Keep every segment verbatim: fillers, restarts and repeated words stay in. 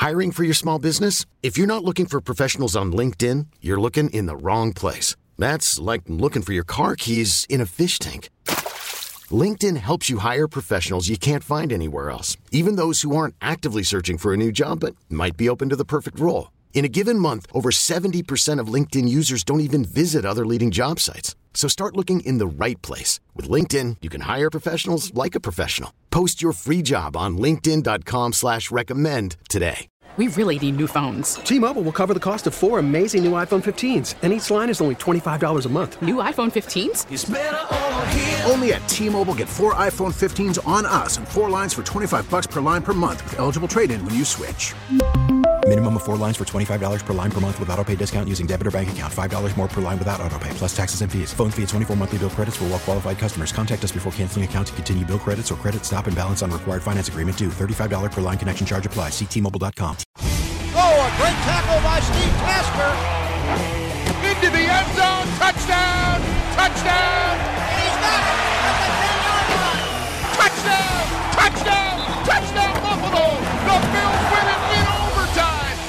Hiring for your small business? If you're not looking for professionals on LinkedIn, you're looking in the wrong place. That's like looking for your car keys in a fish tank. LinkedIn helps you hire professionals you can't find anywhere else, even those who aren't actively searching for a new job but might be open to the perfect role. In a given month, over seventy percent of LinkedIn users don't even visit other leading job sites. So start looking in the right place. With LinkedIn, you can hire professionals like a professional. Post your free job on linkedin dot com slash recommend today. We really need new phones. T-Mobile will cover the cost of four amazing new iPhone fifteens, and each line is only twenty-five dollars a month. New iPhone fifteens? It's better over here. Only at T-Mobile, get four iPhone fifteens on us and four lines for twenty-five dollars per line per month with eligible trade-in when you switch. Minimum of four lines for twenty-five dollars per line per month with autopay discount using debit or bank account. five dollars more per line without autopay, plus taxes and fees. Phone fee at twenty-four monthly bill credits for well-qualified customers. Contact us before canceling account to continue bill credits or credit stop and balance on required finance agreement due. thirty-five dollars per line connection charge applies. See T Mobile dot com. Oh, a great tackle by Steve Tasker. Into the end zone. Touchdown. Touchdown. And he's got it at the ten-yard line. Touchdown. Touchdown. Touchdown, Buffalo. The Bills win it in overtime.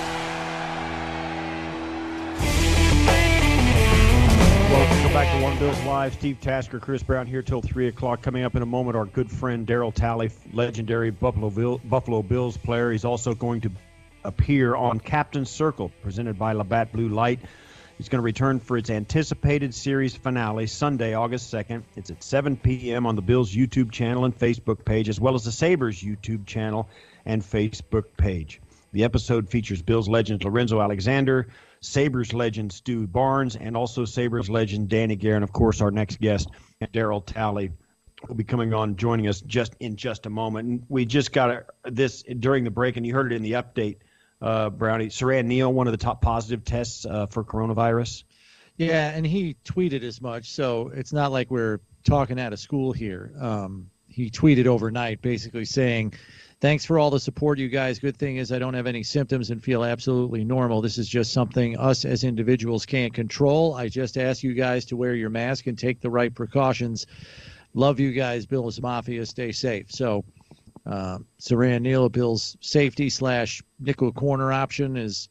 Welcome back to One Bills Live. Steve Tasker, Chris Brown here till three o'clock. Coming up in a moment, our good friend Darryl Talley, legendary Buffalo, Bill, Buffalo Bills player. He's also going to appear on Captain's Circle, presented by Labatt Blue Light. He's going to return for its anticipated series finale Sunday, August second. It's at seven p.m. on the Bills YouTube channel and Facebook page, as well as the Sabres YouTube channel and Facebook page. The episode features Bills legend Lorenzo Alexander, Sabres legend Stu Barnes, and also Sabres legend Danny Gare. And, of course, our next guest, Darryl Talley, will be coming on, joining us just in just a moment. And we just got this during the break, and you heard it in the update. Uh, Brownie, Siran Neal, one of the top positive tests uh, for coronavirus. Yeah, and he tweeted as much, so it's not like we're talking out of school here. Um, he tweeted overnight basically saying, thanks for all the support, you guys. Good thing is I don't have any symptoms and feel absolutely normal. This is just something us as individuals can't control. I just ask you guys to wear your mask and take the right precautions. Love you guys, Bills Mafia. Stay safe. So Uh, Siran Neal, Bill's safety slash nickel corner option, is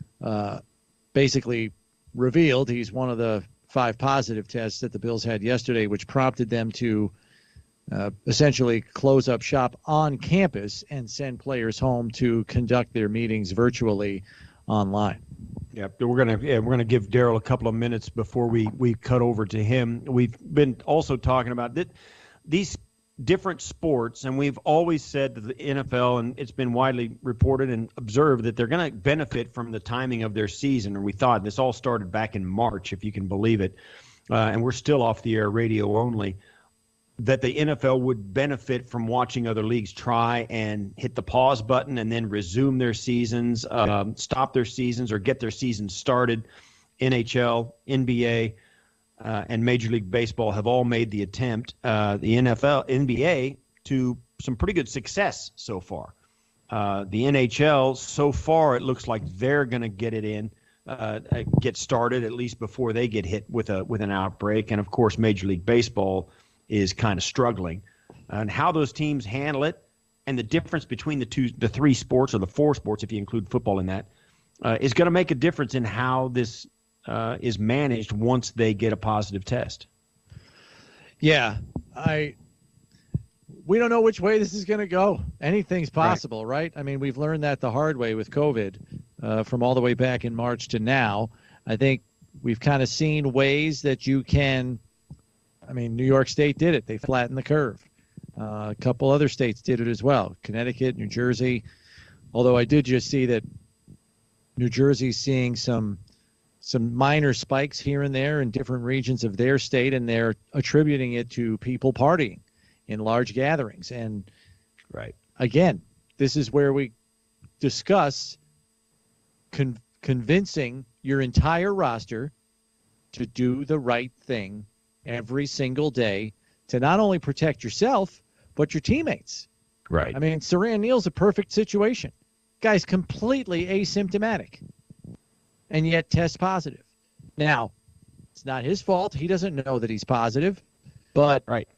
uh, basically revealed. He's one of the five positive tests that the Bills had yesterday, which prompted them to uh, essentially close up shop on campus and send players home to conduct their meetings virtually online. Yeah, we're gonna yeah, we're gonna give Darryl a couple of minutes before we we cut over to him. We've been also talking about that these different sports, and we've always said that the N F L, and it's been widely reported and observed, that they're going to benefit from the timing of their season. And we thought this all started back in March, if you can believe it, uh, and we're still off the air, radio only, that the N F L would benefit from watching other leagues try and hit the pause button and then resume their seasons, um, stop their seasons, or get their seasons started. N H L, N B A, Uh, and Major League Baseball have all made the attempt. Uh, the N F L, N B A, to some pretty good success so far. Uh, the N H L, so far, it looks like they're going to get it in, uh, get started at least before they get hit with a with an outbreak. And of course, Major League Baseball is kind of struggling. And how those teams handle it, and the difference between the two, the three sports, or the four sports, if you include football in that, uh, is going to make a difference in how this Uh, is managed once they get a positive test. Yeah, I. We don't know which way this is going to go. Anything's possible, right. right? I mean, we've learned that the hard way with COVID, uh, from all the way back in March to now. I think we've kind of seen ways that you can. I mean, New York State did it; they flattened the curve. Uh, a couple other states did it as well. Connecticut, New Jersey. Although I did just see that New Jersey's seeing some. some minor spikes here and there in different regions of their state, and they're attributing it to people partying in large gatherings. And right again, this is where we discuss con- convincing your entire roster to do the right thing every single day to not only protect yourself, but your teammates. Right. I mean, Siran Neal's a perfect situation. Guy's completely asymptomatic, and yet test positive. Now, it's not his fault. He doesn't know that he's positive, but right.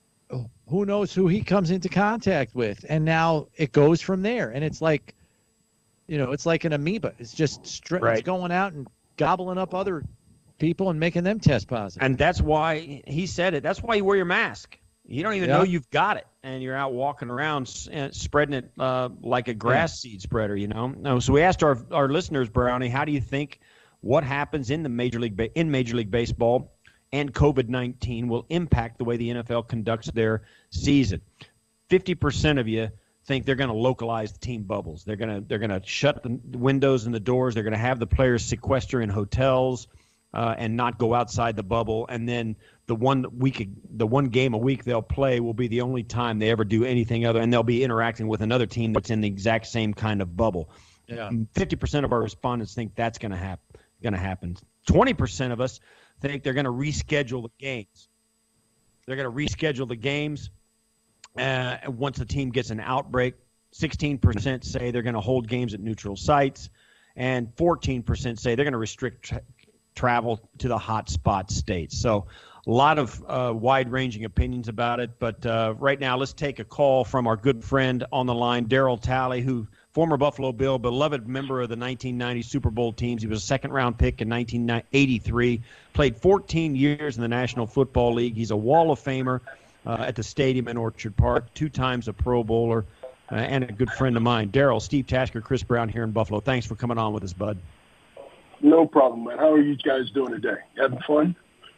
who knows who he comes into contact with. And now it goes from there. And it's like you know, it's like an amoeba. It's just stre- Right. it's going out and gobbling up other people and making them test positive. And that's why he said it. That's why you wear your mask. You don't even Yeah. know you've got it, and you're out walking around s- uh, spreading it uh, like a grass seed spreader, you know. No, so we asked our our listeners, Brownie, how do you think what happens in the major league ba- in Major League Baseball and COVID nineteen will impact the way the N F L conducts their season? fifty percent of you think they're going to localize the team bubbles. They're going to they're going to shut the windows and the doors. They're going to have the players sequester in hotels uh, and not go outside the bubble. And then the one week, the one game a week they'll play will be the only time they ever do anything other, and they'll be interacting with another team that's in the exact same kind of bubble. Yeah. fifty percent of our respondents think that's going to happen. Going to happen. twenty percent of us think they're going to reschedule the games. They're going to reschedule the games uh, once the team gets an outbreak. sixteen percent say they're going to hold games at neutral sites, and fourteen percent say they're going to restrict tra- travel to the hot spot states. So a lot of uh, wide-ranging opinions about it. But uh, right now, let's take a call from our good friend on the line, Darryl Talley, who former Buffalo Bill, beloved member of the nineteen ninety Super Bowl teams. He was a second-round pick in nineteen eighty-three, played fourteen years in the National Football League. He's a Wall of Famer uh, at the stadium in Orchard Park, two times a Pro Bowler, uh, and a good friend of mine. Darryl, Steve Tasker, Chris Brown here in Buffalo. Thanks for coming on with us, bud. No problem, man. How are you guys doing today? Having fun?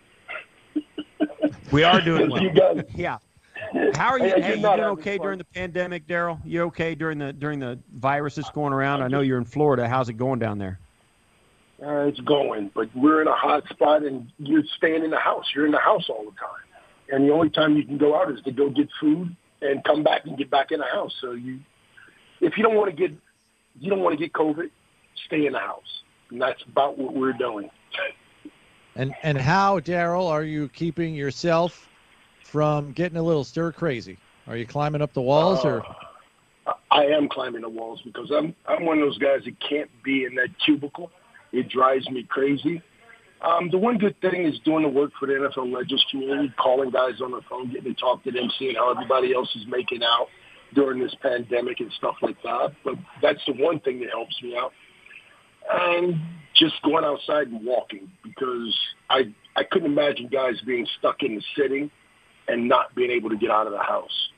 We are doing well. You guys, Yeah. How are you? Hey, Hey, you're you not doing having okay fun. during the pandemic, Darryl? You okay during the during the virus that's going around? I know you're in Florida. How's it going down there? uh, it's going, but we're in a hot spot, and you're staying in the house. You're in the house all the time, and the only time you can go out is to go get food and come back and get back in the house. So you, if you don't want to get, you don't want to get COVID, stay in the house, and that's about what we're doing. And and how, Darryl, are you keeping yourself from getting a little stir crazy? Are you climbing up the walls, or? Uh, I am climbing the walls because I'm I'm one of those guys that can't be in that cubicle. It drives me crazy. Um, the one good thing is doing the work for the N F L Legends community, calling guys on the phone, getting to talk to them, seeing how everybody else is making out during this pandemic and stuff like that. But that's the one thing that helps me out. And just going outside and walking, because I I couldn't imagine guys being stuck in the city and not being able to get out of the house.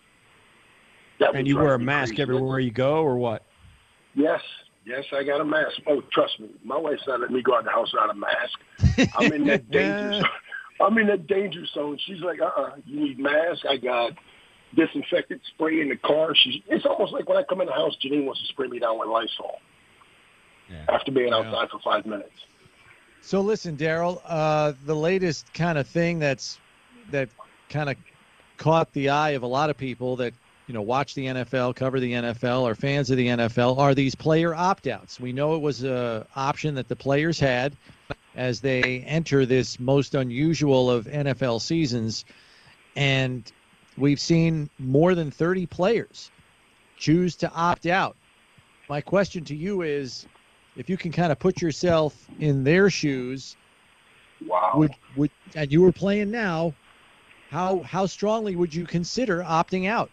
That would And you drive wear a me mask crazy. everywhere you go, or what? Yes, yes, I got a mask. Oh, trust me, my wife's not letting me go out the house without a mask. I'm in that danger zone. I'm in that danger zone. She's like, uh-uh, you need mask. I got disinfectant spray in the car. She's. It's almost like when I come in the house, Janine wants to spray me down with Lysol Yeah. after being Yeah. outside for five minutes. So listen, Darryl, uh, the latest kind of thing that's that kind of caught the eye of a lot of people that, you know, watch the N F L, cover the N F L, are fans of the N F L, are these player opt-outs. We know it was an option that the players had as they enter this most unusual of N F L seasons, and we've seen more than thirty players choose to opt out. My question to you is, if you can kind of put yourself in their shoes, Wow. would would and you were playing now, how how strongly would you consider opting out?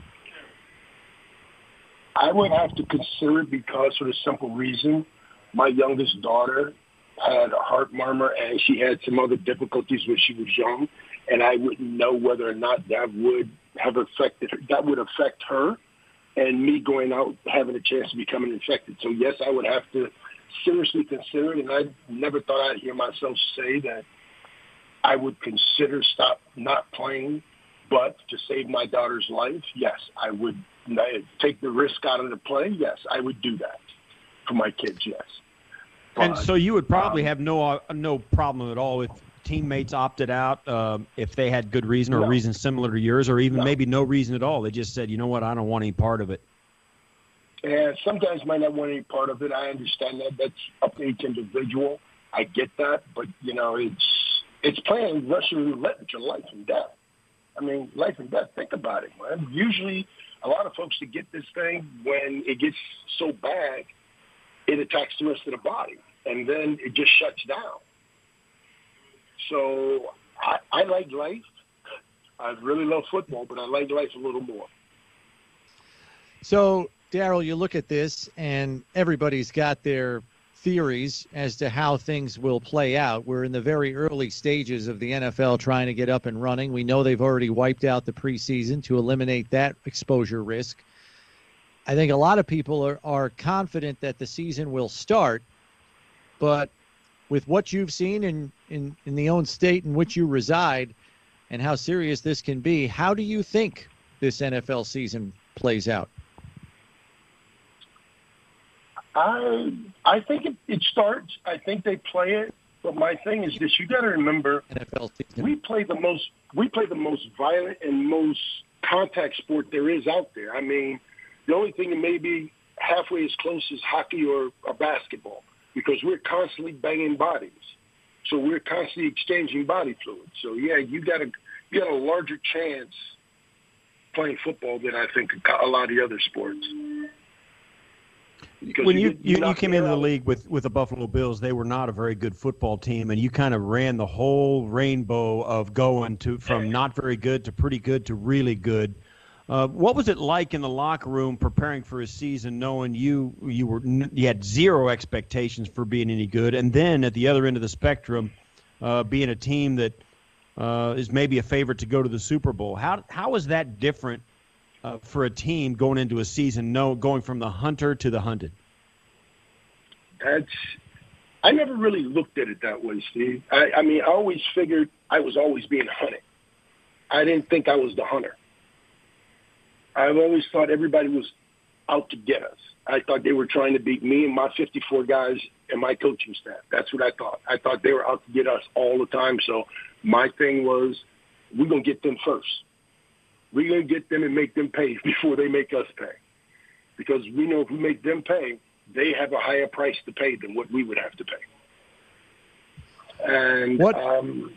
I would have to consider it because for the simple reason, my youngest daughter had a heart murmur and she had some other difficulties when she was young, and I wouldn't know whether or not that would have affected her. That would affect her, and me going out having a chance of becoming infected. So yes, I would have to seriously consider it, and I never thought I'd hear myself say that I would consider stop not playing, but to save my daughter's life, yes, I would take the risk out of the play. Yes, I would do that for my kids. Yes. And But, so you would probably um, have no uh, no problem at all if teammates opted out, uh, if they had good reason or No. reason similar to yours, or even No. maybe no reason at all. They just said, you know what, I don't want any part of it. And sometimes might not want any part of it. I understand that. That's up to each individual. I get that, but you know, it's it's playing Russian roulette with your life and death. I mean, life and death. Think about it, man. Usually, a lot of folks that get this thing, when it gets so bad, it attacks the rest of the body, and then it just shuts down. So I, I like life. I really love football, but I like life a little more. So Daryl, you look at this, and everybody's got their theories as to how things will play out. We're in the very early stages of the N F L trying to get up and running. We know they've already wiped out the preseason to eliminate that exposure risk. I think a lot of people are, are confident that the season will start, but with what you've seen in, in, in the own state in which you reside and how serious this can be, how do you think this N F L season plays out? I I think it, it starts. I think they play it. But my thing is this: you got to remember, N F L season. we play the most we play the most violent and most contact sport there is out there. I mean, the only thing that may be halfway as close as hockey or, or basketball, because we're constantly banging bodies. So we're constantly exchanging body fluids. So yeah, you got a you got a larger chance playing football than I think a lot of the other sports. Because when you, you, you, you came into the league with, with the Buffalo Bills, they were not a very good football team, and you kind of ran the whole rainbow of going to from not very good to pretty good to really good. Uh, what was it like in the locker room preparing for a season, knowing you you were you had zero expectations for being any good, and then at the other end of the spectrum, uh, being a team that uh, is maybe a favorite to go to the Super Bowl? How how is that different uh, for a team going into a season, no, going from the hunter to the hunted? That's I never really looked at it that way, Steve. I, I mean, I always figured I was always being hunted. I didn't think I was the hunter. I've always thought everybody was out to get us. I thought they were trying to beat me and my fifty-four guys and my coaching staff. That's what I thought. I thought they were out to get us all the time. So my thing was, we're going to get them first. We're going to get them and make them pay before they make us pay. Because we know if we make them pay, they have a higher price to pay than what we would have to pay. And what? Um,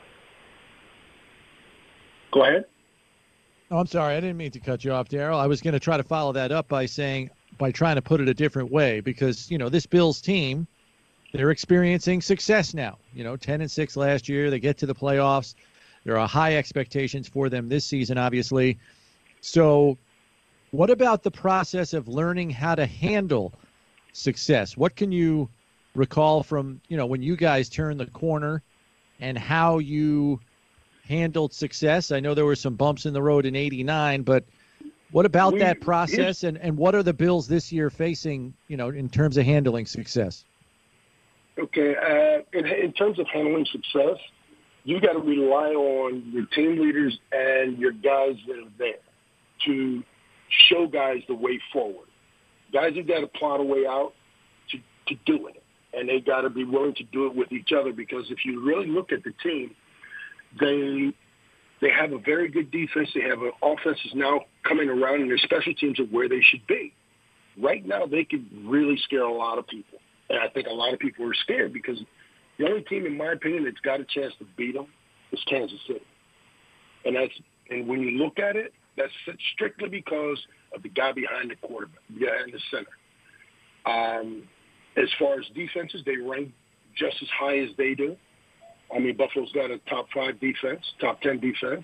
go ahead. Oh, I'm sorry. I didn't mean to cut you off, Daryl. I was going to try to follow that up by saying, by trying to put it a different way, because, you know, this Bills team, they're experiencing success now. You know, ten and six last year. They get to the playoffs. There are high expectations for them this season, obviously. So what about the process of learning how to handle success? What can you recall from, you know, when you guys turned the corner and how you handled success? I know there were some bumps in the road in eighty-nine, but what about we, that process, and, and what are the Bills this year facing, you know, in terms of handling success? Okay, uh, in, in terms of handling success, you got to rely on your team leaders and your guys that are there to show guys the way forward. Guys have got to plot a way out to, to doing it, and they got to be willing to do it with each other, because if you really look at the team, They they have a very good defense. They have an offense is now coming around, and their special teams are where they should be. Right now, they could really scare a lot of people. And I think a lot of people are scared because the only team, in my opinion, that's got a chance to beat them is Kansas City. And that's and when you look at it, that's strictly because of the guy behind the quarterback, behind the center. Um, as far as defenses, they rank just as high as they do. I mean, Buffalo's got a top five defense, top ten defense.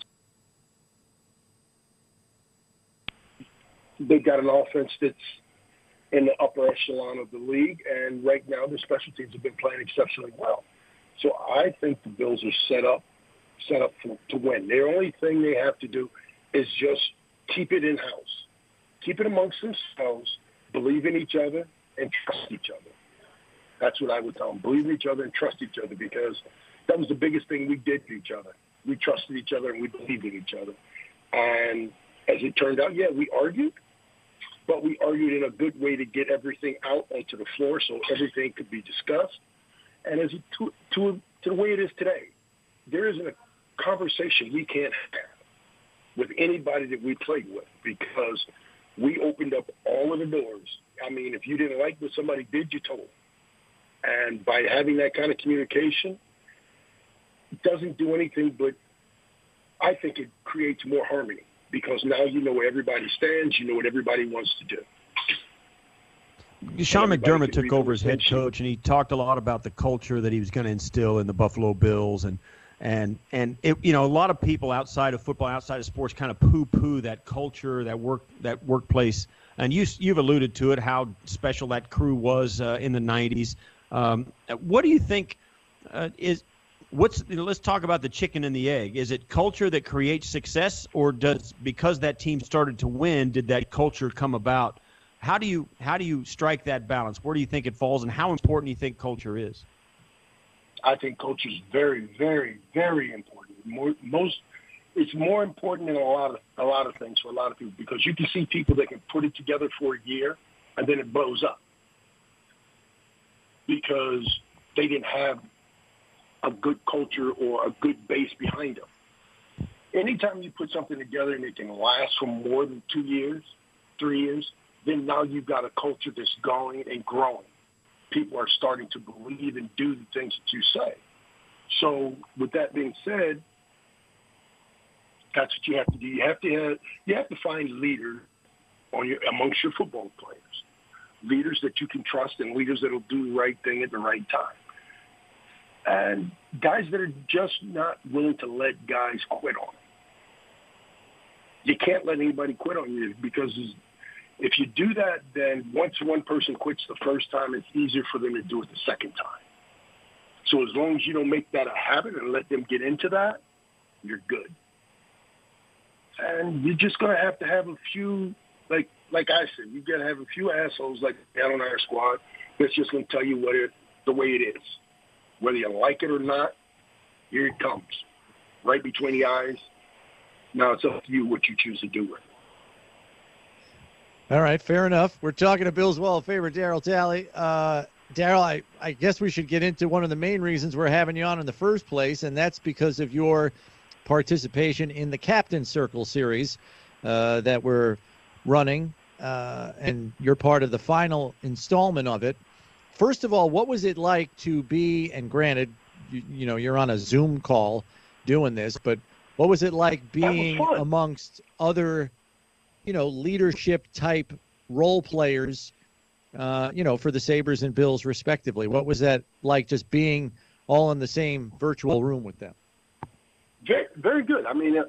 They've got an offense that's in the upper echelon of the league, and right now their special teams have been playing exceptionally well. So I think the Bills are set up, set up for, to win. The only thing they have to do is just keep it in-house, keep it amongst themselves, believe in each other, and trust each other. That's what I would tell them. Believe in each other and trust each other, because that was the biggest thing we did to each other. We trusted each other and we believed in each other. And as it turned out, yeah, we argued, but we argued in a good way to get everything out onto the floor so everything could be discussed. And as it, to, to, to the way it is today, there isn't a conversation we can't have with anybody that we played with, because we opened up all of the doors. I mean, if you didn't like what somebody did, you told them. And by having that kind of communication, it doesn't do anything but, I think it creates more harmony, because now you know where everybody stands, you know what everybody wants to do. Sean McDermott took over as head coach, and he talked a lot about the culture that he was going to instill in the Buffalo Bills, and and and it, you know, a lot of people outside of football, outside of sports, kind of poo-poo that culture, that work, that workplace and you you've alluded to it, how special that crew was uh, in the nineties. Um, what do you think uh, is what's? You know, let's talk about the chicken and the egg. Is it culture that creates success, or does because that team started to win, did that culture come about? How do you how do you strike that balance? Where do you think it falls, and how important do you think culture is? I think culture is very, very, very important. More, most, it's more important than a lot of a lot of things for a lot of people, because you can see people that can put it together for a year and then it blows up because they didn't have a good culture or a good base behind them. Anytime you put something together and it can last for more than two years, three years, then now you've got a culture that's going and growing. People are starting to believe and do the things that you say. So with that being said, that's what you have to do. You have to have, you have to find leaders on your, amongst your football players, leaders that you can trust and leaders that will do the right thing at the right time. And guys that are just not willing to let guys quit on them. You can't let anybody quit on you, because if you do that, then once one person quits the first time, it's easier for them to do it the second time. So as long as you don't make that a habit and let them get into that, you're good. And you're just going to have to have a few, like like I said, you got to have a few assholes like that on our squad that's just going to tell you what it, the way it is. Whether you like it or not, here it comes, right between the eyes. Now it's up to you what you choose to do with it. All right, fair enough. We're talking to Bills Wall of Famer Darryl Talley. Uh, Darryl, I, I guess we should get into one of the main reasons we're having you on in the first place, and that's because of your participation in the Captain Circle series uh, that we're running, uh, and you're part of the final installment of it. First of all, what was it like to be, and granted, you, you know, you're on a Zoom call doing this, but what was it like being amongst other you know, leadership type role players, uh, you know, for the Sabres and Bills respectively? What was that like, just being all in the same virtual room with them? Very, very good. I mean, uh,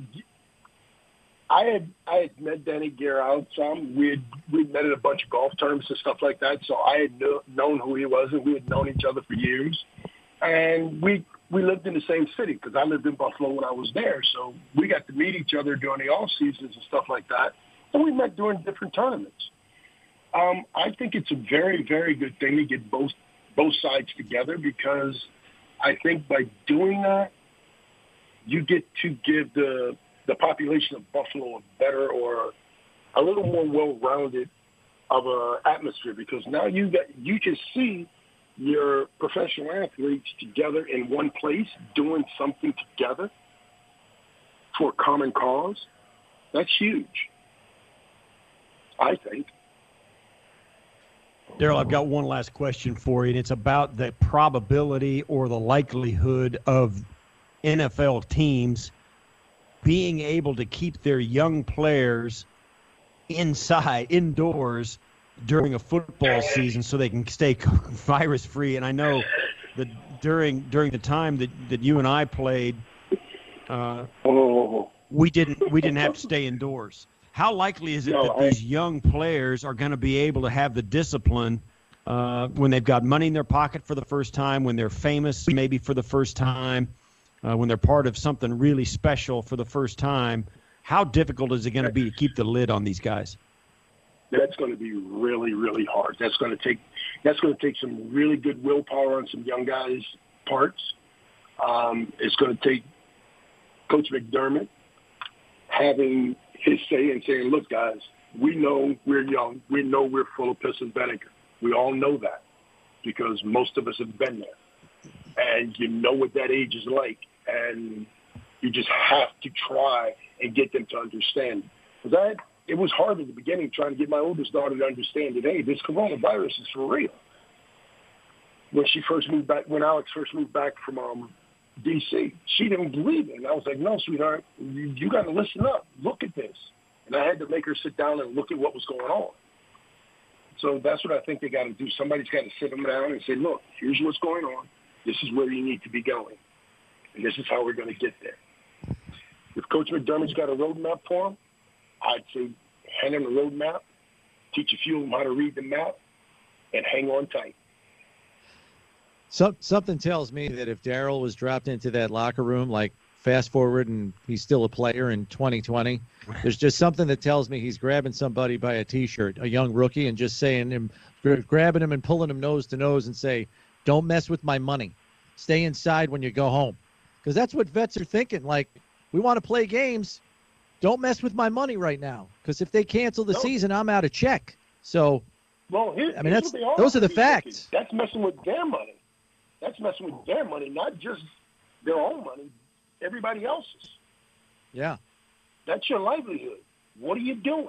I had I had met Danny Gare out some. We had we met at a bunch of golf tournaments and stuff like that. So I had kno- known who he was, and we had known each other for years. And we we lived in the same city, because I lived in Buffalo when I was there. So we got to meet each other during the off seasons and stuff like that. And we met during different tournaments. Um, I think it's a very, very good thing to get both both sides together, because I think by doing that, you get to give the the population of Buffalo a better, or a little more well-rounded of a atmosphere, because now you got you can see your professional athletes together in one place doing something together for a common cause. That's huge, I think. Darryl, I've got one last question for you, and it's about the probability or the likelihood of N F L teams being able to keep their young players inside, indoors, during a football season so they can stay virus free. And I know that during during the time that, that you and I played, uh, oh. we didn't we didn't have to stay indoors. How likely is it no, that I, these young players are going to be able to have the discipline uh, when they've got money in their pocket for the first time, when they're famous maybe for the first time, uh, when they're part of something really special for the first time? How difficult is it going to be to keep the lid on these guys? That's going to be really, really hard. That's going to take that's going to take some really good willpower on some young guys' parts. Um, it's going to take Coach McDermott having his say and saying, look, guys, we know we're young. We know we're full of piss and vinegar. We all know that, because most of us have been there. And you know what that age is like. And you just have to try and get them to understand. Because I had It was hard in the beginning trying to get my oldest daughter to understand that, hey, this coronavirus is for real. When she first moved back, when Alex first moved back from um, D C, she didn't believe it. And I was like, no, sweetheart, you, you got to listen up. Look at this. And I had to make her sit down and look at what was going on. So that's what I think they got to do. Somebody's got to sit them down and say, look, here's what's going on. This is where you need to be going. And this is how we're going to get there. If Coach McDermott's got a roadmap for him, I'd say hand him a roadmap teach a few of them how to read the map, and hang on tight. Some, something tells me that if Daryl was dropped into that locker room, like fast forward and he's still a player in twenty twenty, there's just something that tells me he's grabbing somebody by a T-shirt, a young rookie, and just saying him, grabbing him and pulling him nose to nose and say, don't mess with my money. Stay inside when you go home. Because that's what vets are thinking. Like, we want to play games. Don't mess with my money right now. Because if they cancel the no. season, I'm out of check. So, well, here, I mean, that's are those are the facts. Thinking. That's messing with their money. That's messing with their money, not just their own money, everybody else's. Yeah. That's your livelihood. What are you doing?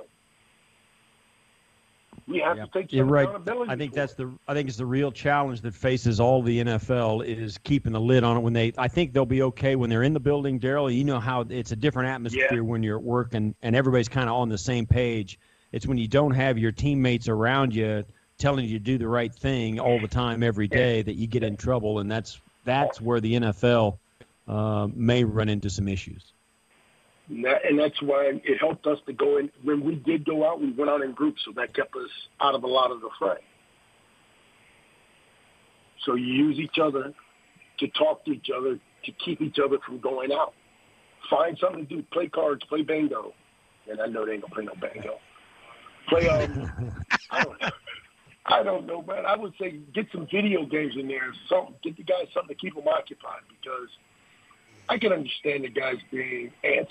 We have yeah. to take some You're right. accountability. I think for that's it. the I think it's the real challenge that faces all the N F L is keeping the lid on it when they I think they'll be okay when they're in the building, Daryl. You know how it's a different atmosphere yeah. when you're at work and, and everybody's kind of on the same page. It's when you don't have your teammates around you telling you to do the right thing all the time every day that you get in trouble, and that's that's where the N F L uh, may run into some issues. And, that, and that's why it helped us to go in. When we did go out, we went out in groups, so that kept us out of a lot of the fray. So you use each other to talk to each other, to keep each other from going out. Find something to do. Play cards, play bingo. And I know they ain't going to play no bingo. Play, um, I don't know. I don't know, man. I would say get some video games in there. Something, get the guys something to keep them occupied, because I can understand the guys being antsy.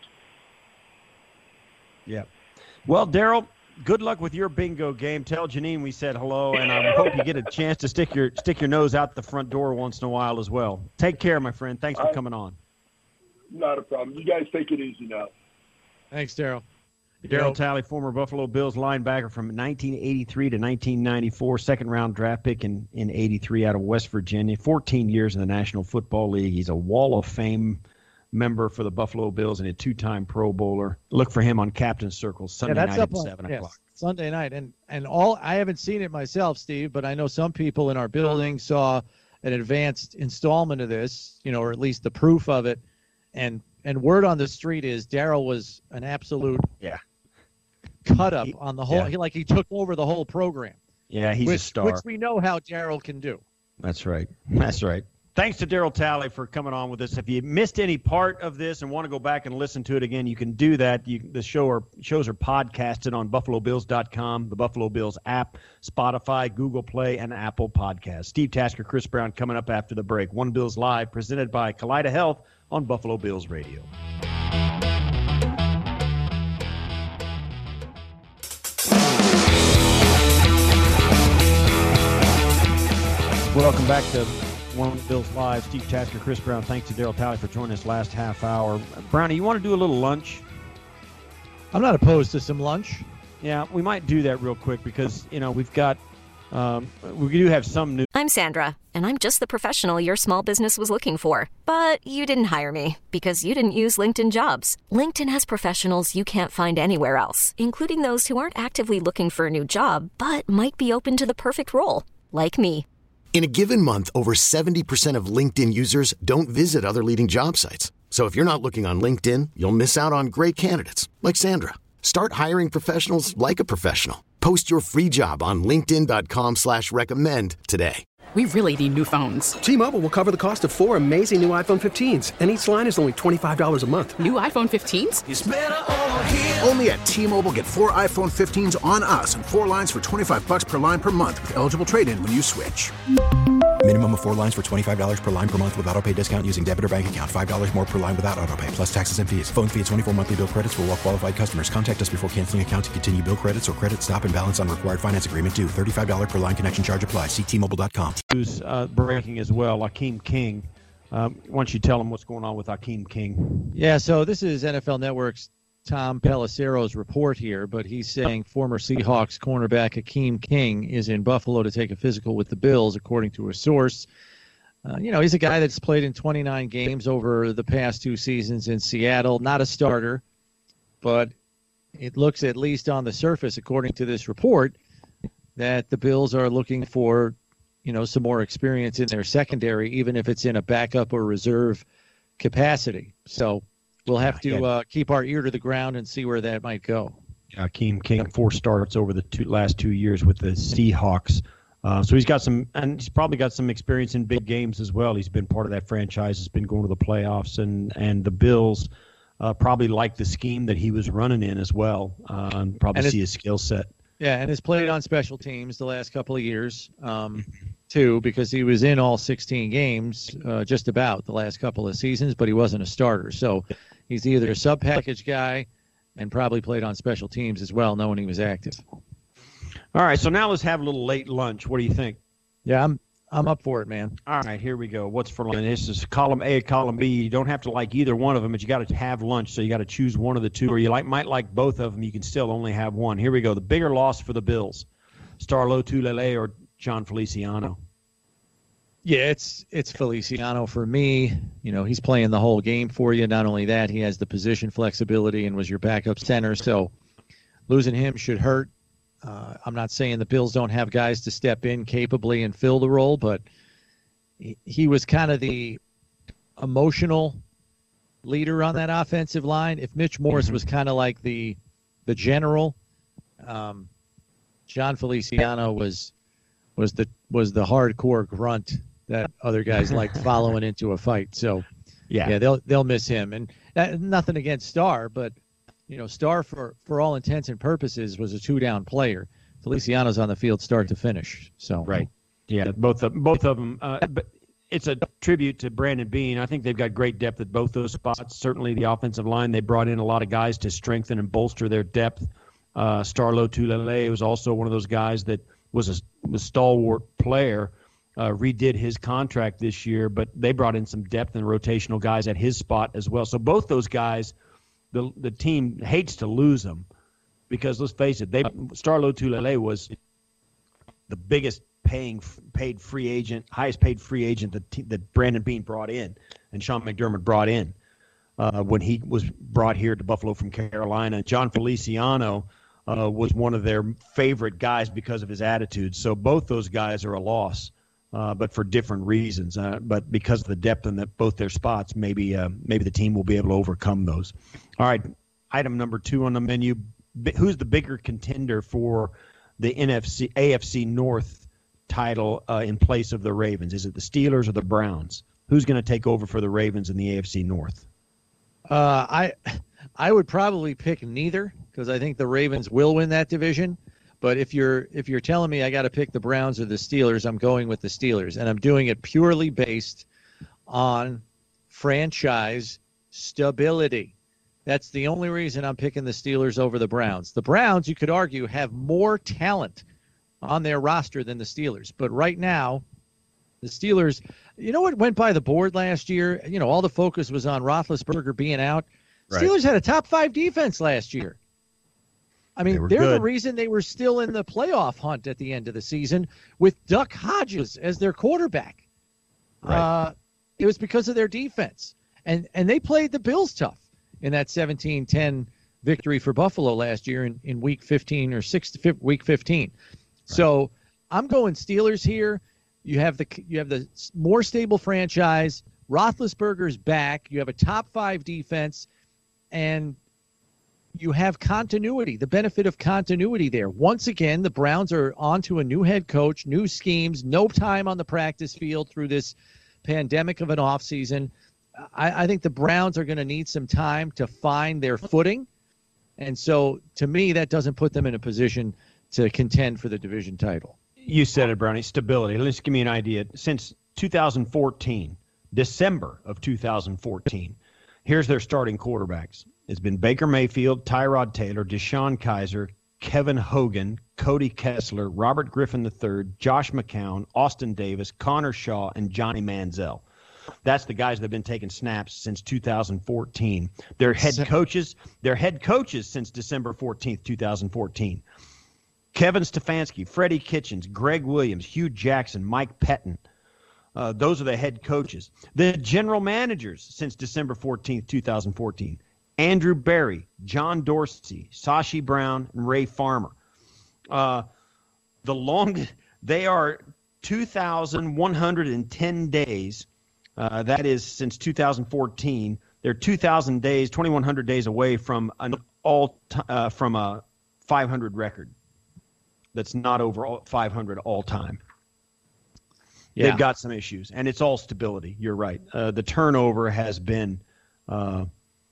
Yeah. Well, Daryl, good luck with your bingo game. Tell Janine we said hello, and I hope you get a chance to stick your stick your nose out the front door once in a while as well. Take care, my friend. Thanks for I, coming on. Not a problem. You guys take it easy now. Thanks, Daryl. Daryl Talley, former Buffalo Bills linebacker from nineteen eighty-three to nineteen ninety-four, second-round draft pick in, in eighty-three out of West Virginia, fourteen years in the National Football League. He's a Wall of Fame member for the Buffalo Bills and a two-time Pro Bowler. Look for him on Captain's Circle Sunday yeah, night at on, seven o'clock. Yes, Sunday night. And and all I haven't seen it myself, Steve, but I know some people in our building saw an advanced installment of this, you know, or at least the proof of it. And and word on the street is Daryl was an absolute yeah. cut up on the whole. Yeah. He, like he took over the whole program. Yeah, he's which, a star. Which we know how Daryl can do. That's right. That's right. Thanks to Daryl Talley for coming on with us. If you missed any part of this and want to go back and listen to it again, you can do that. You, the show or shows are podcasted on buffalo bills dot com, the Buffalo Bills app, Spotify, Google Play, and Apple Podcasts. Steve Tasker, Chris Brown coming up after the break. One Bills Live, presented by Kaleida Health on Buffalo Bills Radio. Welcome back to One Bills Live. Steve Tasker, Chris Brown. Thanks to Daryl Talley for joining us last half hour. Brownie, you want to do a little lunch? I'm not opposed to some lunch. Yeah, we might do that real quick because, you know, we've got, um, we do have some news. I'm Sandra, and I'm just the professional your small business was looking for. But you didn't hire me because you didn't use LinkedIn Jobs. LinkedIn has professionals you can't find anywhere else, including those who aren't actively looking for a new job, but might be open to the perfect role, like me. In a given month, over seventy percent of LinkedIn users don't visit other leading job sites. So if you're not looking on LinkedIn, you'll miss out on great candidates like Sandra. Start hiring professionals like a professional. Post your free job on linkedin dot com slash recommend today. We really need new phones. T-Mobile will cover the cost of four amazing new iPhone fifteens, and each line is only twenty-five dollars a month. New iPhone fifteens? It's better over here. Only at T-Mobile, get four iPhone fifteens on us and four lines for twenty-five bucks per line per month with eligible trade-in when you switch. Minimum of four lines for twenty-five dollars per line per month with autopay discount using debit or bank account. five dollars more per line without autopay, plus taxes and fees. Phone fee at twenty-four monthly bill credits for well-qualified customers. Contact us before canceling account to continue bill credits or credit stop and balance on required finance agreement due. thirty-five dollars per line connection charge applies. See T Mobile dot com. News uh, breaking as well. Akeem King. Um, why don't you tell them what's going on with Akeem King? Yeah, so this is N F L Network's Tom Pelissero's report here, but he's saying former Seahawks cornerback Akeem King is in Buffalo to take a physical with the Bills, according to a source. Uh, you know, he's a guy that's played in twenty-nine games over the past two seasons in Seattle. Not a starter, but it looks, at least on the surface, according to this report, that the Bills are looking for, you know, some more experience in their secondary, even if it's in a backup or reserve capacity. So we'll have to uh, keep our ear to the ground and see where that might go. Akeem King, four starts over the two, last two years with the Seahawks. Uh, so he's got some, and he's probably got some experience in big games as well. He's been part of that franchise. Has been going to the playoffs, and and the Bills uh, probably like the scheme that he was running in as well. Uh, and probably and see his skill set. Yeah, and has played on special teams the last couple of years, um, too, because he was in all sixteen games uh, just about the last couple of seasons, but he wasn't a starter. So he's either a sub-package guy and probably played on special teams as well, knowing he was active. All right, so now let's have a little late lunch. What do you think? Yeah, I'm I'm up for it, man. All right, here we go. What's for lunch? This is column A, column B. You don't have to like either one of them, but you got to have lunch, so you got to choose one of the two. Or you like might like both of them. You can still only have one. Here we go. The bigger loss for the Bills, Star Lotulelei or John Feliciano? Yeah, it's it's Feliciano for me. You know, he's playing the whole game for you. Not only that, he has the position flexibility and was your backup center. So losing him should hurt. Uh, I'm not saying the Bills don't have guys to step in capably and fill the role, but he, he was kind of the emotional leader on that offensive line. If Mitch Morse mm-hmm. was kind of like the the general, um, John Feliciano was was the was the hardcore grunt that other guys liked following into a fight. So yeah, yeah, they'll they'll miss him. And that, nothing against Starr, but you know, Starr, for, for all intents and purposes, was a two-down player. Feliciano's on the field start to finish. So right, yeah, both of both of them. Uh, but it's a tribute to Brandon Beane. I think they've got great depth at both those spots. Certainly, the offensive line, they brought in a lot of guys to strengthen and bolster their depth. Uh, Star Lotulelei was also one of those guys that was a, was a stalwart player. Uh, redid his contract this year, but they brought in some depth and rotational guys at his spot as well. So both those guys. The the team hates to lose them because let's face it, they Star Lotulelei was the biggest paying paid free agent, highest paid free agent that that Brandon Beane brought in and Sean McDermott brought in uh, when he was brought here to Buffalo from Carolina. John Feliciano uh, was one of their favorite guys because of his attitude. So both those guys are a loss. Uh, but for different reasons. Uh, but because of the depth in the, both their spots, maybe uh, maybe the team will be able to overcome those. All right, item number two on the menu. B- who's the bigger contender for the N F C, A F C North title uh, in place of the Ravens? Is it the Steelers or the Browns? Who's going to take over for the Ravens in the A F C North? Uh, I I would probably pick neither because I think the Ravens will win that division. But if you're if you're telling me I got to pick the Browns or the Steelers, I'm going with the Steelers, and I'm doing it purely based on franchise stability. That's the only reason I'm picking the Steelers over the Browns. The Browns, you could argue, have more talent on their roster than the Steelers. But right now, the Steelers, you know what went by the board last year? You know, all the focus was on Roethlisberger being out. Right. Steelers had a top five defense last year. I mean, they they're good. The reason they were still in the playoff hunt at the end of the season with Duck Hodges as their quarterback. Right. Uh, it was because of their defense. And and they played the Bills tough in that seventeen ten victory for Buffalo last year in, in week fifteen or six, week fifteen. Right. So I'm going Steelers here. You have the you have the more stable franchise. Roethlisberger's back. You have a top five defense. And you have continuity, the benefit of continuity there. Once again, the Browns are on to a new head coach, new schemes, no time on the practice field through this pandemic of an offseason. I, I think the Browns are going to need some time to find their footing. And so, to me, that doesn't put them in a position to contend for the division title. You said it, Brownie, stability. Let's give me an idea. Since two thousand fourteen, December of two thousand fourteen, here's their starting quarterbacks. It's been Baker Mayfield, Tyrod Taylor, Deshaun Kaiser, Kevin Hogan, Cody Kessler, Robert Griffin the third, Josh McCown, Austin Davis, Connor Shaw, and Johnny Manziel. That's the guys that have been taking snaps since two thousand fourteen. Their head coaches, their head coaches since December fourteenth, two thousand fourteen. Kevin Stefanski, Freddie Kitchens, Greg Williams, Hugh Jackson, Mike Pettin. Uh, those are the head coaches. The general managers since December fourteenth, two thousand fourteen. Andrew Berry, John Dorsey, Sashi Brown, and Ray Farmer. Uh, the longest, they are two thousand one hundred ten days. Uh, that is since two thousand fourteen. They're two thousand days, twenty-one hundred days away from an all t- uh, from a five hundred record that's not over five hundred all time. Yeah. They've got some issues, and it's all stability. You're right. Uh, the turnover has been uh,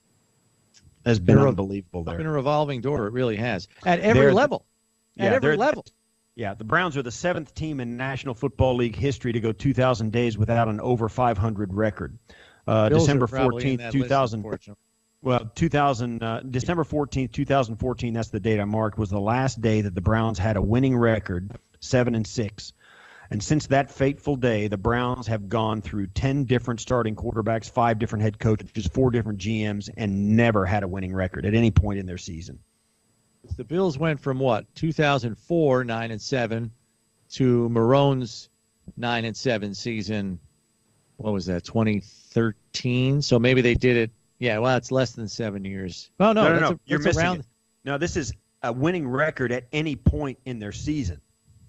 has been They're unbelievable there. It's been a revolving door. It really has. At every they're, level. At yeah, every level. Yeah, the Browns are the seventh team in National Football League history to go two thousand days without an over five hundred record. Uh, December fourteenth, two thousand. List, well, two thousand, uh, December fourteenth, two thousand fourteen, that's the date I marked, was the last day that the Browns had a winning record, seven and six. And since that fateful day, the Browns have gone through ten different starting quarterbacks, five different head coaches, four different G Ms, and never had a winning record at any point in their season. The Bills went from what, two thousand four, nine and seven, to Marone's nine and seven season. What was that, twenty thirteen? So maybe they did it. Yeah, well, it's less than seven years. Oh no, no, no, that's no. A, You're that's missing around... it. No, this is a winning record at any point in their season.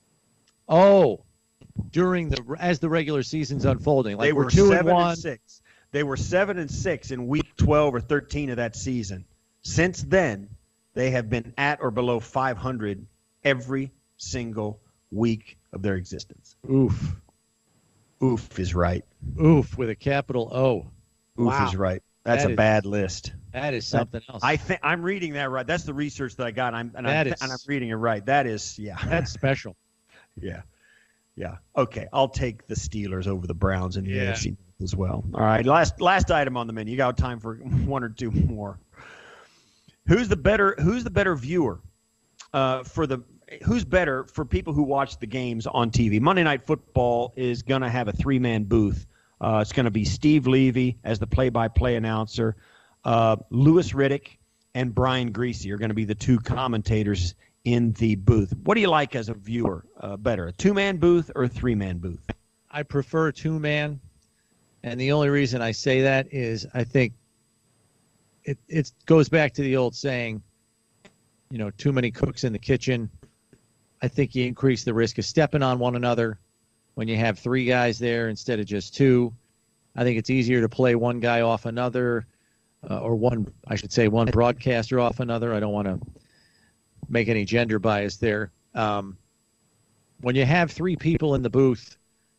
Oh, during the as the regular season's unfolding, like they were we're two seven and one. And six. They were seven and six in week twelve or thirteen of that season. Since then, they have been at or below five hundred every single week of their existence. Oof. Oof is right. Oof with a capital O. Oof wow. is right. That's that a is, bad list. That is something that, else. I think I'm reading that right. That's the research that I got. I'm and, I'm, is, and I'm reading it right. That is, yeah. That's special. yeah. Yeah. Okay. I'll take the Steelers over the Browns in the yeah. A F C as well. All right. Last last item on the menu. You got time for one or two more. Who's the better Who's the better viewer? Uh, for the who's better for people who watch the games on T V? Monday Night Football is going to have a three-man booth. Uh, it's going to be Steve Levy as the play-by-play announcer. Uh, Louis Riddick and Brian Griese are going to be the two commentators in the booth. What do you like as a viewer uh, better, a two-man booth or a three-man booth? I prefer two-man, and the only reason I say that is I think it it goes back to the old saying, you know, too many cooks in the kitchen. I think you increase the risk of stepping on one another when you have three guys there instead of just two. I think it's easier to play one guy off another, uh, or one, I should say, one broadcaster off another. I don't want to make any gender bias there. Um, when you have three people in the booth,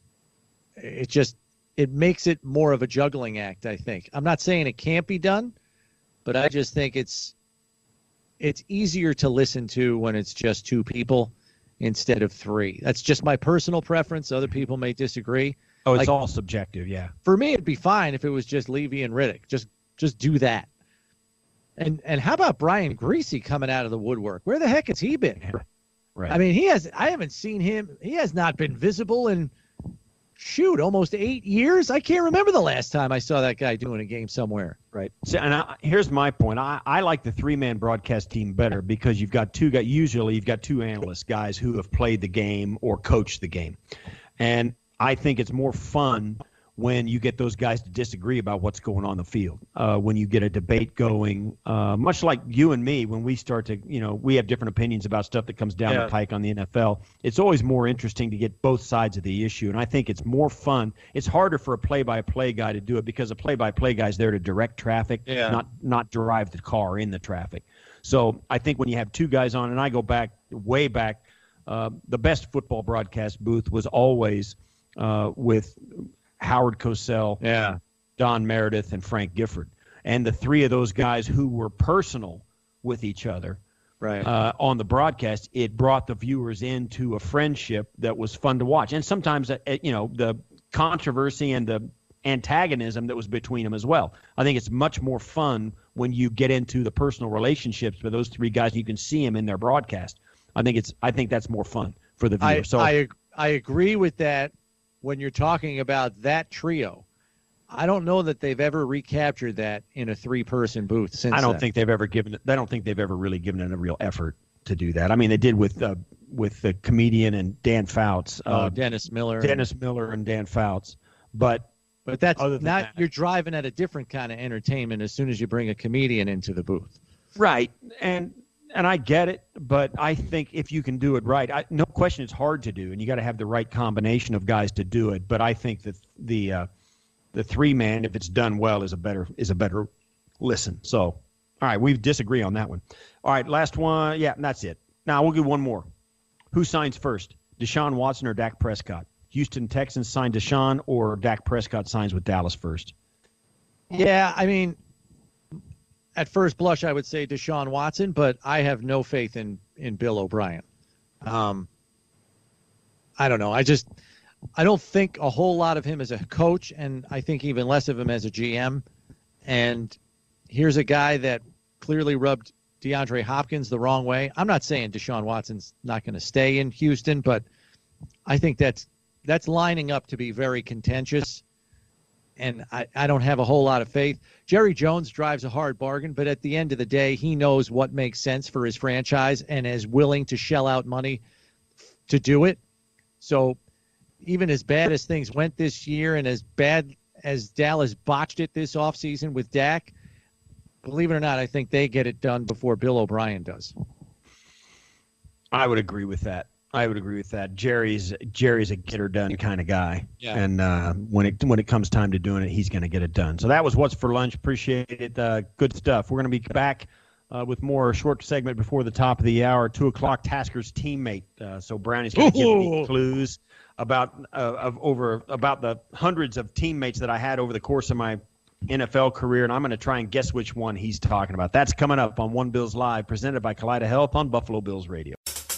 it just it makes it more of a juggling act, I think. I'm not saying it can't be done, but I just think it's it's easier to listen to when it's just two people instead of three. That's just my personal preference. Other people may disagree. Oh, it's like, all subjective, yeah. For me, it'd be fine if it was just Levy and Riddick. Just just do that. And and how about Brian Griese coming out of the woodwork? Where the heck has he been? Right. I mean, he has. I haven't seen him. He has not been visible in, shoot, almost eight years. I can't remember the last time I saw that guy doing a game somewhere. Right. So, and I, here's my point. I, I like the three-man broadcast team better because you've got two guys. Usually, you've got two analyst guys who have played the game or coached the game, and I think it's more fun when you get those guys to disagree about what's going on the field. Uh, when you get a debate going, uh, much like you and me, when we start to, you know, we have different opinions about stuff that comes down yeah. the pike on the N F L. It's always more interesting to get both sides of the issue, and I think it's more fun. It's harder for a play-by-play guy to do it because a play-by-play guy is there to direct traffic, yeah. not not drive the car in the traffic. So I think when you have two guys on, and I go back way back, uh, the best football broadcast booth was always uh, with Howard Cosell, yeah. Don Meredith, and Frank Gifford. And the three of those guys who were personal with each other right. uh, on the broadcast, it brought the viewers into a friendship that was fun to watch. And sometimes, uh, you know, the controversy and the antagonism that was between them as well. I think it's much more fun when you get into the personal relationships with those three guys and you can see them in their broadcast. I think it's. I think that's more fun for the viewer. I, so I, I agree with that. When you're talking about that trio, I don't know that they've ever recaptured that in a three-person booth since I don't then. think they've ever given it. I don't think they've ever really given it a real effort to do that. I mean, they did with uh, with the comedian and Dan Fouts. Oh, uh, Dennis Miller. Dennis Miller and Dan Fouts. But but that's other than not. that, you're driving at a different kind of entertainment as soon as you bring a comedian into the booth. Right, and. And I get it, but I think if you can do it right, I, no question it's hard to do, and you got to have the right combination of guys to do it. But I think that the uh, the three man, if it's done well, is a better is a better listen. So All right, we disagree on that one. All right, last one. Yeah, that's it. Now we'll do one more. Who signs first, Deshaun Watson or Dak Prescott? Houston Texans sign Deshaun, or Dak Prescott signs with Dallas first? Yeah, I mean, at first blush, I would say Deshaun Watson, but I have no faith in, in Bill O'Brien. Um, I don't know. I just I don't think a whole lot of him as a coach, and I think even less of him as a G M. And here's a guy that clearly rubbed DeAndre Hopkins the wrong way. I'm not saying Deshaun Watson's not going to stay in Houston, but I think that's that's lining up to be very contentious. And I, I don't have a whole lot of faith. Jerry Jones drives a hard bargain, but at the end of the day, he knows what makes sense for his franchise and is willing to shell out money to do it. So even as bad as things went this year and as bad as Dallas botched it this offseason with Dak, believe it or not, I think they get it done before Bill O'Brien does. I would agree with that. I would agree with that. Jerry's Jerry's a get her done kind of guy, yeah. and uh, when it when it comes time to doing it, he's going to get it done. So that was What's for Lunch. Appreciate it. Uh, good stuff. We're going to be back uh, with more short segment before the top of the hour. Two o'clock. Tasker's teammate. Uh, so Brownie's going to give me clues about uh, of over about the hundreds of teammates that I had over the course of my N F L career, and I'm going to try and guess which one he's talking about. That's coming up on One Bills Live, presented by Kaleida Health on Buffalo Bills Radio.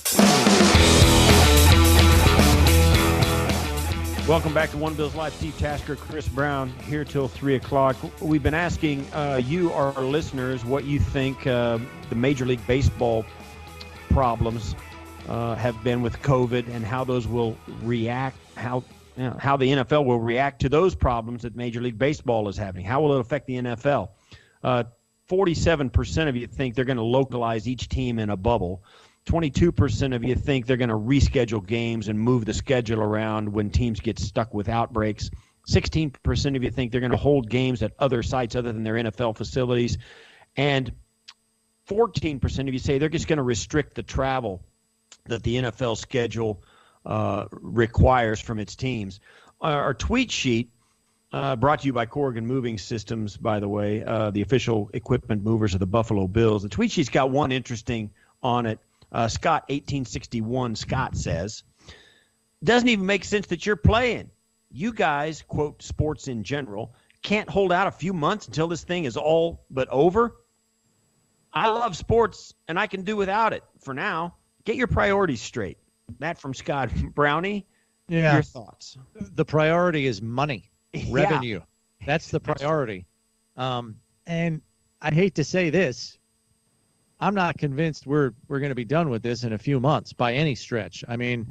Welcome back to One Bills Live. Steve Tasker, Chris Brown, here till three o'clock. We've been asking uh, you, our listeners, what you think uh, the Major League Baseball problems uh, have been with COVID and how those will react, how you know, how the N F L will react to those problems that Major League Baseball is having. How will it affect the N F L? Uh, forty-seven percent of you think they're going to localize each team in a bubble. twenty-two percent of you think they're going to reschedule games and move the schedule around when teams get stuck with outbreaks. sixteen percent of you think they're going to hold games at other sites other than their N F L facilities. And fourteen percent of you say they're just going to restrict the travel that the N F L schedule uh, requires from its teams. Our, our tweet sheet, uh, brought to you by Corrigan Moving Systems, by the way, uh, the official equipment movers of the Buffalo Bills. The tweet sheet's got one interesting on it. Uh, Scott, eighteen sixty-one, Scott says, doesn't even make sense that you're playing. You guys, quote, sports in general, can't hold out a few months until this thing is all but over. I love sports, and I can do without it for now. Get your priorities straight. That from Scott. Brownie, yeah. Your thoughts? The priority is money, revenue. Yeah. That's the priority. Um, and I hate to say this, I'm not convinced we're we're going to be done with this in a few months by any stretch. I mean,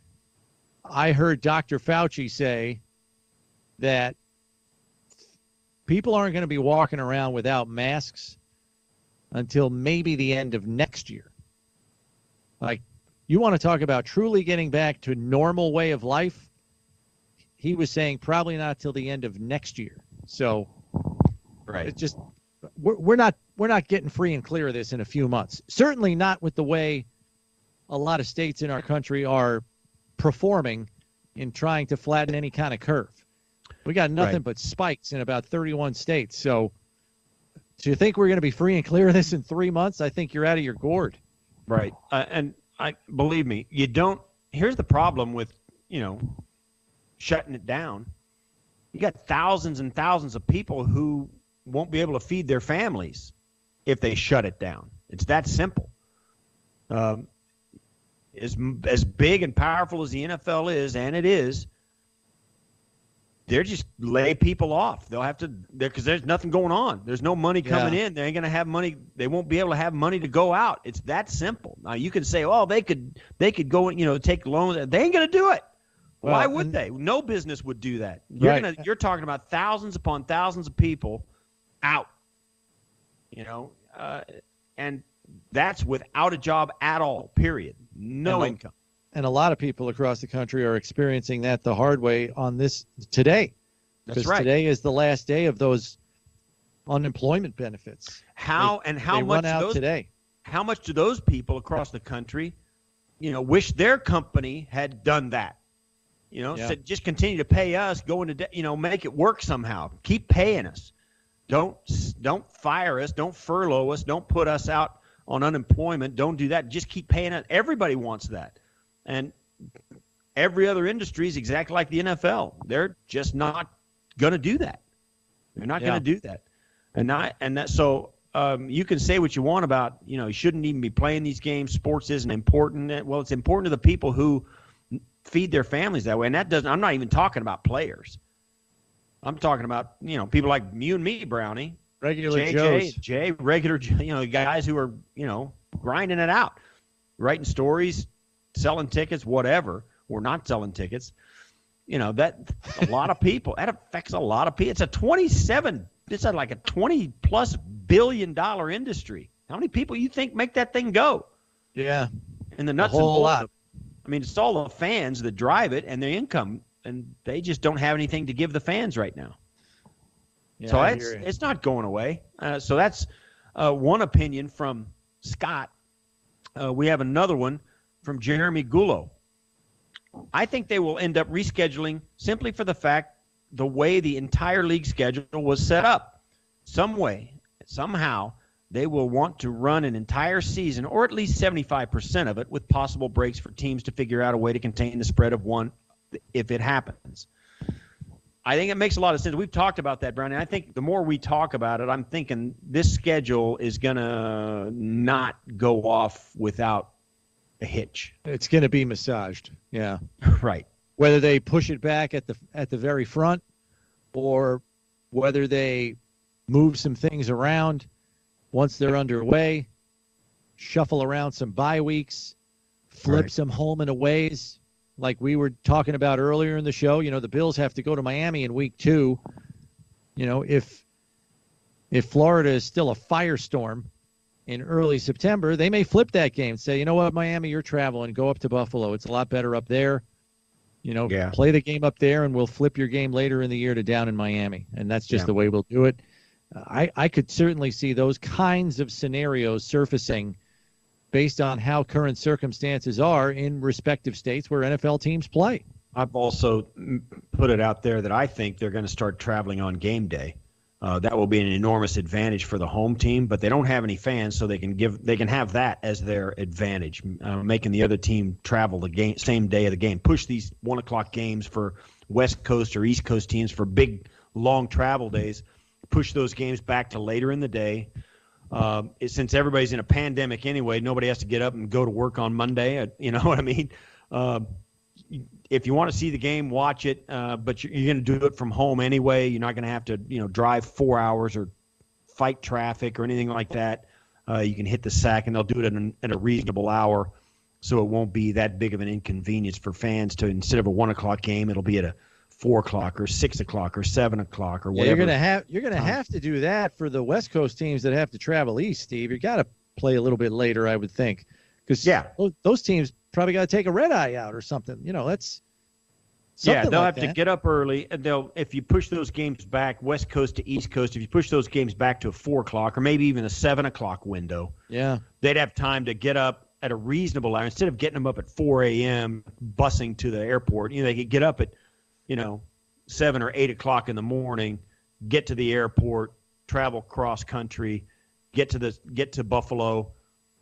I heard Doctor Fauci say that people aren't going to be walking around without masks until maybe the end of next year. Like, you want to talk about truly getting back to a normal way of life? He was saying probably not till the end of next year. So, right. It's just we're, we're not we're not getting free and clear of this in a few months. Certainly not with the way a lot of states in our country are performing in trying to flatten any kind of curve. We got nothing right. but spikes in about thirty-one states. So, do you think we're going to be free and clear of this in three months? I think you're out of your gourd. Right. Uh, and I believe me, you don't. Here's the problem with, you know, shutting it down. You got thousands and thousands of people who won't be able to feed their families if they shut it down. It's that simple. Um, as as big and powerful as the N F L is, and it is, they're just lay people off. They'll have to, because there's nothing going on. There's no money coming yeah. in. They ain't going to have money. They won't be able to have money to go out. It's that simple. Now, you can say, oh, they could they could go, you know, take loans. They ain't going to do it. Well, why would and, they? No business would do that. You're right. gonna, you're talking about thousands upon thousands of people out, you know, uh, and that's without a job at all, period. No and income. And a lot of people across the country are experiencing that the hard way on this today. That's right. Today is the last day of those unemployment benefits. How they, and how they much run out those, today? How much do those people across the country, you know, wish their company had done that? You know, yeah. said just continue to pay us, go into debt, you know, make it work somehow. Keep paying us. Don't don't fire us. Don't furlough us. Don't put us out on unemployment. Don't do that. Just keep paying it. Everybody wants that. And every other industry is exactly like the N F L. They're just not going to do that. They're not yeah. going to do that. And not and that so um, you can say what you want about, you know, you shouldn't even be playing these games. Sports isn't important. Well, it's important to the people who feed their families that way. And that doesn't, I'm not even talking about players. I'm talking about, you know, people like you and me, Brownie. Regular Jay, Joes. Jay, Jay, regular, you know, guys who are, you know, grinding it out, writing stories, selling tickets, whatever. We're not selling tickets. You know, that a lot of people, that affects a lot of people. It's a twenty-seven, it's a, like a twenty plus billion dollar industry. How many people you think make that thing go? Yeah. And the nuts a whole and bolts lot. Of, I mean, it's all the fans that drive it and their income, and they just don't have anything to give the fans right now. Yeah, so it's, it's not going away. Uh, so that's uh, one opinion from Scott. Uh, we have another one from Jeremy Gullo. I think they will end up rescheduling simply for the fact the way the entire league schedule was set up. Some way, somehow, they will want to run an entire season, or at least seventy-five percent of it, with possible breaks for teams to figure out a way to contain the spread of one if it happens. I think it makes a lot of sense. We've talked about that, Brandon. I think the more we talk about it, I'm thinking this schedule is going to not go off without a hitch. It's going to be massaged. Yeah. Right. Whether they push it back at the at the very front, or whether they move some things around once they're underway, shuffle around some bye weeks, flip right. some home and aways. Like we were talking about earlier in the show, you know, the Bills have to go to Miami in week two. You know, if if Florida is still a firestorm in early September, they may flip that game and say, you know what, Miami, you're traveling, go up to Buffalo. It's a lot better up there. You know, yeah. play the game up there, and we'll flip your game later in the year to down in Miami. And that's just yeah. the way we'll do it. Uh, I, I could certainly see those kinds of scenarios surfacing based on how current circumstances are in respective states where N F L teams play. I've also put it out there that I think they're going to start traveling on game day. Uh, that will be an enormous advantage for the home team, but they don't have any fans, so they can give they can have that as their advantage, uh, making the other team travel the game same day of the game. Push these one o'clock games for West Coast or East Coast teams for big long travel days. Push those games back to later in the day. Uh, it, since everybody's in a pandemic anyway, nobody has to get up and go to work on Monday. Uh, you know what I mean? Uh, if you want to see the game, watch it, uh, but you're, you're going to do it from home anyway. You're not going to have to, you know, drive four hours or fight traffic or anything like that. Uh, you can hit the sack, and they'll do it at, an, at a reasonable hour, so it won't be that big of an inconvenience for fans to, instead of a one o'clock game, it'll be at a four o'clock or six o'clock or seven o'clock or whatever. Yeah, you're gonna have you're gonna have to do that for the West Coast teams that have to travel east, Steve. You got to play a little bit later, I would think, because yeah, those, those teams probably got to take a red eye out or something. You know, that's yeah. They'll like have that. to get up early, and they'll if you push those games back, West Coast to East Coast, if you push those games back to a four o'clock or maybe even a seven o'clock window, yeah, they'd have time to get up at a reasonable hour instead of getting them up at four a.m. busing to the airport. You know, they could get up at, you know, seven or eight o'clock in the morning, get to the airport, travel cross country, get to the get to Buffalo,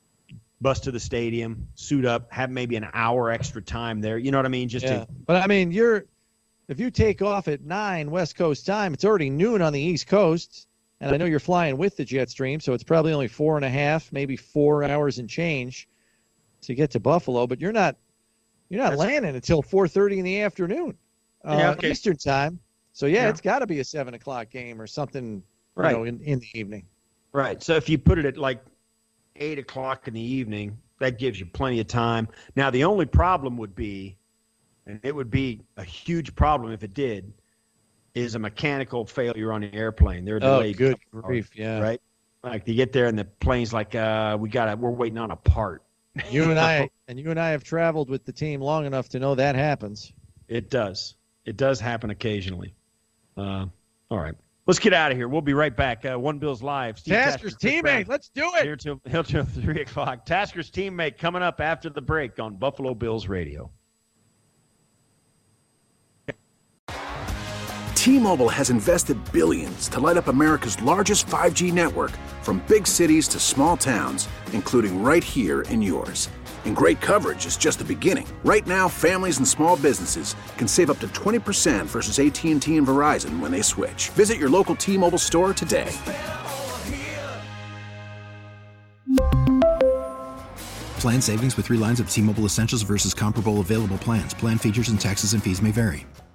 bus to the stadium, suit up, have maybe an hour extra time there. You know what I mean? Just yeah. to, But I mean, you're if you take off at nine West Coast time, it's already noon on the East Coast, and I know you're flying with the Jetstream, so it's probably only four and a half, maybe four hours and change to get to Buffalo. But you're not you're not landing until four thirty in the afternoon. Uh, yeah, okay. Eastern time. So, yeah, Yeah. it's got to be a seven o'clock game or something, Right. you know, in, in the evening. Right. So if you put it at like eight o'clock in the evening, that gives you plenty of time. Now, the only problem would be, and it would be a huge problem if it did, is a mechanical failure on the airplane. They're Oh, delayed. good grief, yeah. Right? Like you get there and the plane's like, uh, we got we're waiting on a part. You and I and you and I have traveled with the team long enough to know that happens. It does. It does happen occasionally. Uh, all right. Let's get out of here. We'll be right back. Uh, One Bills Live. Steve Tasker's Tasker, teammate. Brown, Let's do it. Here till, here till three o'clock. Tasker's teammate coming up after the break on Buffalo Bills Radio. T-Mobile has invested billions to light up America's largest five G network, from big cities to small towns, including right here in yours. And great coverage is just the beginning. Right now, families and small businesses can save up to twenty percent versus A T and T and Verizon when they switch. Visit your local T-Mobile store today. Plan savings with three lines of T-Mobile Essentials versus comparable available plans. Plan features and taxes and fees may vary.